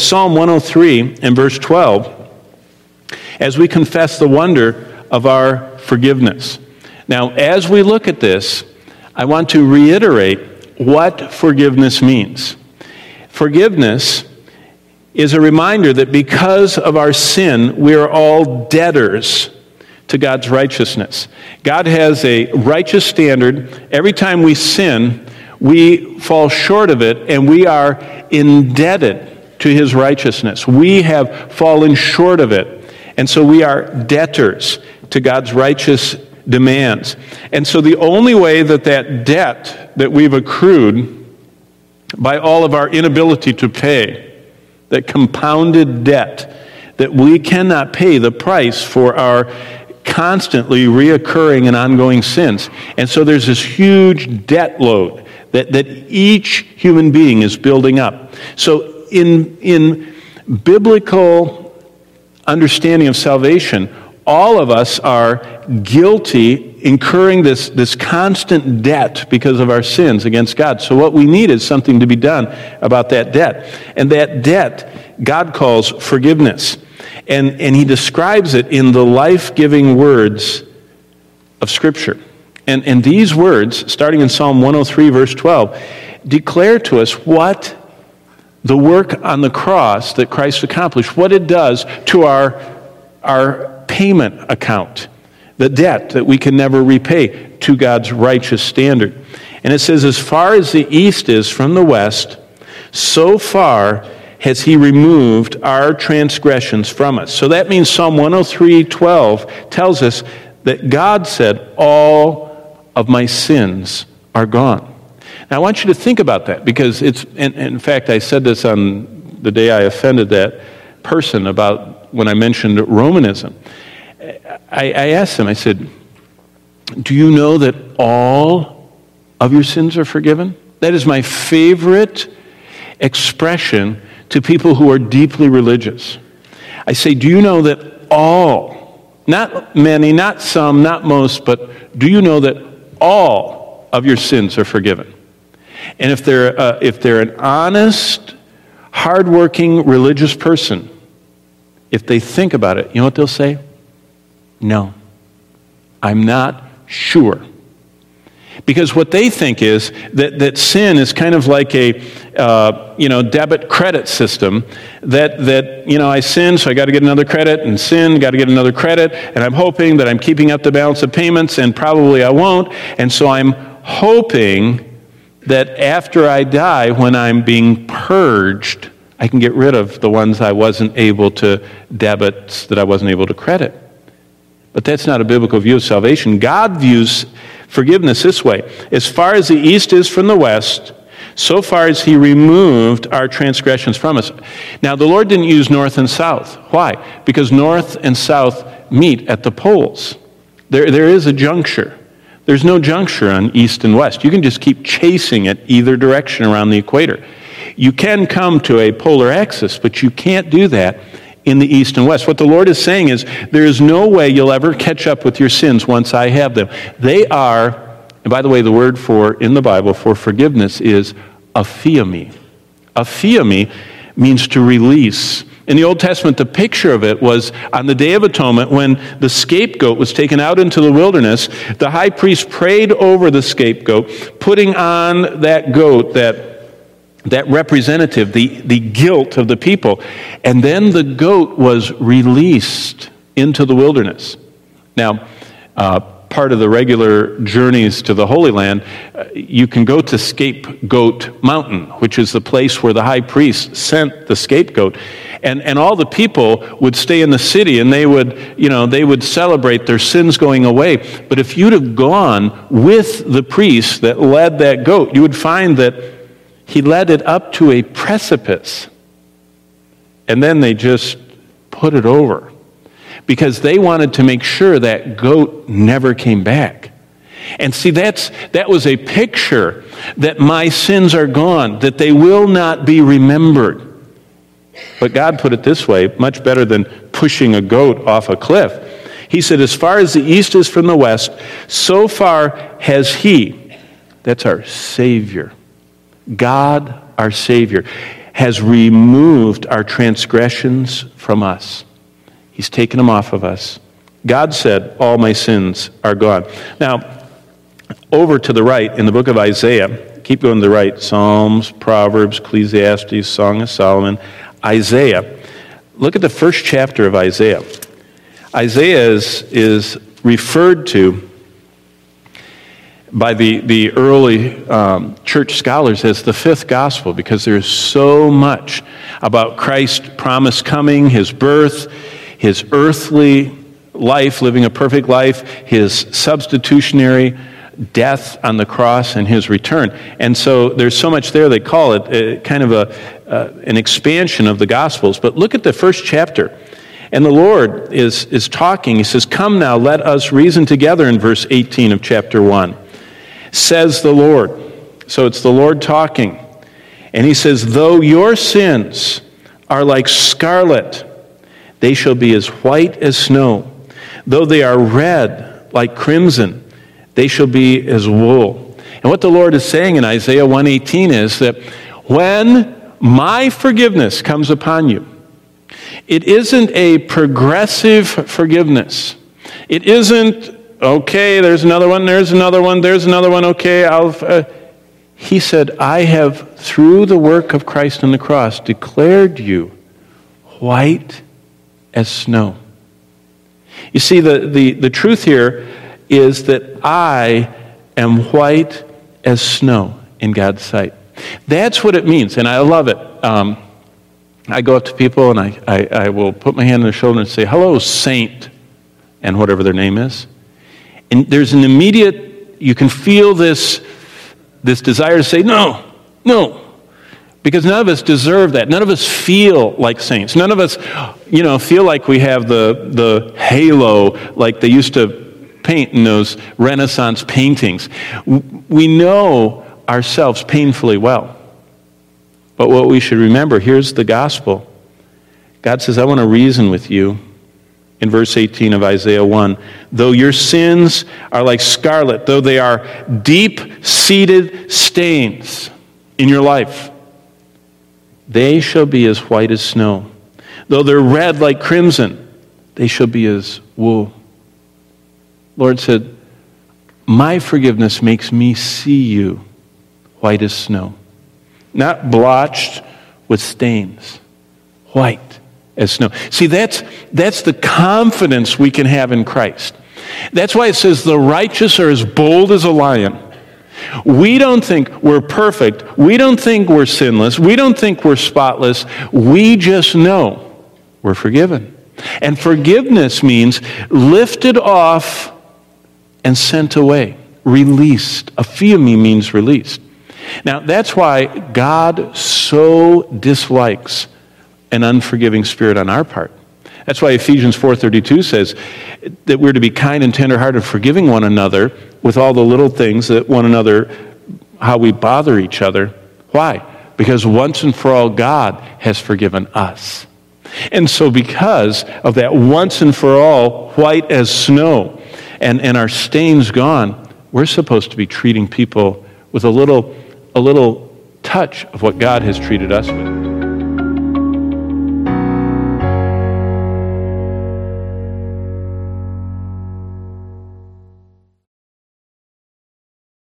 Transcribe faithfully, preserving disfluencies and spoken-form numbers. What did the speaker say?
Psalm one oh three and verse twelve as we confess the wonder of our forgiveness. Now, as we look at this, I want to reiterate what forgiveness means. Forgiveness is a reminder that because of our sin, we are all debtors to God's righteousness. God has a righteous standard. Every time we sin, we fall short of it, and we are indebted to his righteousness. We have fallen short of it. And so we are debtors to God's righteous demands. And so the only way that that debt that we've accrued by all of our inability to pay, that compounded debt, that we cannot pay the price for our constantly reoccurring and ongoing sins. And so there's this huge debt load that, that each human being is building up. So in, in biblical understanding of salvation, all of us are guilty, incurring this, this constant debt because of our sins against God. So what we need is something to be done about that debt. And that debt, God calls forgiveness. And, and he describes it in the life-giving words of Scripture. And, and these words, starting in Psalm one oh three, verse twelve, declare to us what the work on the cross that Christ accomplished, what it does to our, our payment account, the debt that we can never repay to God's righteous standard. And it says, as far as the east is from the west, so far has he removed our transgressions from us. So that means Psalm one oh three, twelve tells us that God said, all of my sins are gone. Now, I want you to think about that, because it's, and, and in fact, I said this on the day I offended that person about when I mentioned Romanism. I, I asked him, I said, do you know that all of your sins are forgiven? That is my favorite expression to people who are deeply religious. I say, do you know that all, not many, not some, not most, but do you know that all of your sins are forgiven? And if they're, uh, if they're an honest, hardworking religious person, if they think about it, you know what they'll say? No, I'm not sure. Because what they think is that, that sin is kind of like a uh, you know debit credit system. That that you know I sin, so I got to get another credit, and sin, got to get another credit, and I'm hoping that I'm keeping up the balance of payments, and probably I won't, and so I'm hoping that after I die, when I'm being purged, I can get rid of the ones I wasn't able to debit, that I wasn't able to credit. But that's not a biblical view of salvation. God views forgiveness this way. As far as the east is from the west, so far as he removed our transgressions from us. Now, the Lord didn't use north and south. Why? Because north and south meet at the poles. There, there is a juncture. There's no juncture on east and west. You can just keep chasing it either direction around the equator. You can come to a polar axis, but you can't do that in the east and west. What the Lord is saying is, there is no way you'll ever catch up with your sins once I have them. They are, and by the way, the word for, in the Bible, for forgiveness is aphiemi. Aphiemi means to release. In the Old Testament, the picture of it was on the Day of Atonement, when the scapegoat was taken out into the wilderness, the high priest prayed over the scapegoat, putting on that goat, that that representative, the, the guilt of the people. And then the goat was released into the wilderness. Now, uh, part of the regular journeys to the Holy Land, uh, you can go to Scapegoat Mountain, which is the place where the high priest sent the scapegoat. And, and all the people would stay in the city, and they would, you know, they would celebrate their sins going away. But if you'd have gone with the priest that led that goat, you would find that he led it up to a precipice, and then they just put it over, because they wanted to make sure that goat never came back. And see, that's that was a picture that my sins are gone, that they will not be remembered. But God put it this way, much better than pushing a goat off a cliff. He said, as far as the east is from the west, so far has he, that's our Savior, God, our Savior, has removed our transgressions from us. He's taken them off of us. God said, all my sins are gone. Now, over to the right in the book of Isaiah, keep going to the right, Psalms, Proverbs, Ecclesiastes, Song of Solomon, Isaiah. Look at the first chapter of Isaiah. Isaiah is, is referred to by the, the early um, church scholars as the fifth gospel, because there's so much about Christ's promised coming, his birth, his earthly life, living a perfect life, his substitutionary death on the cross, and his return. And so there's so much there, they call it a, kind of a, uh, an expansion of the Gospels. But look at the first chapter. And the Lord is, is talking. He says, come now, let us reason together in verse eighteen of chapter one. Says the Lord. So it's the Lord talking. And he says, though your sins are like scarlet, they shall be as white as snow. Though they are red like crimson, they shall be as wool. And what the Lord is saying in Isaiah one eighteen is that when my forgiveness comes upon you, it isn't a progressive forgiveness. It isn't, okay, there's another one, there's another one, there's another one, okay, I'll... Uh, he said, I have, through the work of Christ on the cross, declared you white as snow. You see, the, the, the truth here is that I am white as snow in God's sight. That's what it means, and I love it. Um, I go up to people and I, I, I will put my hand on their shoulder and say, hello, saint, and whatever their name is. And there's an immediate, you can feel this, this desire to say, no, no. Because none of us deserve that. None of us feel like saints. None of us, you know, feel like we have the, the halo like they used to paint in those Renaissance paintings. We know ourselves painfully well. But what we should remember, here's the gospel. God says, I want to reason with you. In verse eighteen of Isaiah one, though your sins are like scarlet, though they are deep-seated stains in your life, they shall be as white as snow. Though they're red like crimson, they shall be as wool. Lord said, my forgiveness makes me see you white as snow. Not blotched with stains. White as snow. See, that's, that's the confidence we can have in Christ. That's why it says the righteous are as bold as a lion. We don't think we're perfect. We don't think we're sinless. We don't think we're spotless. We just know we're forgiven. And forgiveness means lifted off and sent away. Released. Aphiemi means released. Now, that's why God so dislikes an unforgiving spirit on our part. That's why Ephesians four thirty-two says that we're to be kind and tenderhearted, forgiving one another with all the little things that one another, how we bother each other. Why? Because once and for all, God has forgiven us. And so because of that once and for all, white as snow, and, and our stains gone, we're supposed to be treating people with a little, a little touch of what God has treated us with.